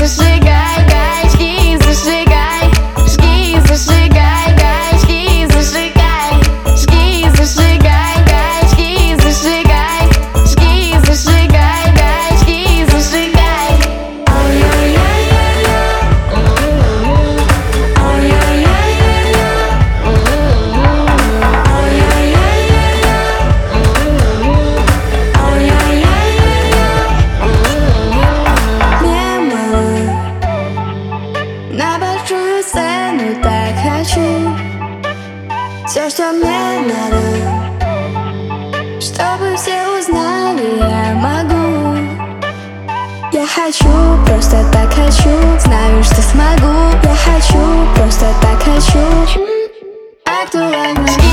зажигай, гай, жги, зажигай, жги, зажигай, гай, жги, зажигай, жги, зажигай, гай, жги, зажигай, жги, зажигай, гай, жги, зажигай. На большую сцену так хочу. Все, что мне надо, чтобы все узнали, я могу. Я хочу, просто так хочу. Знаю, что смогу. Я хочу, просто так хочу. Актуально.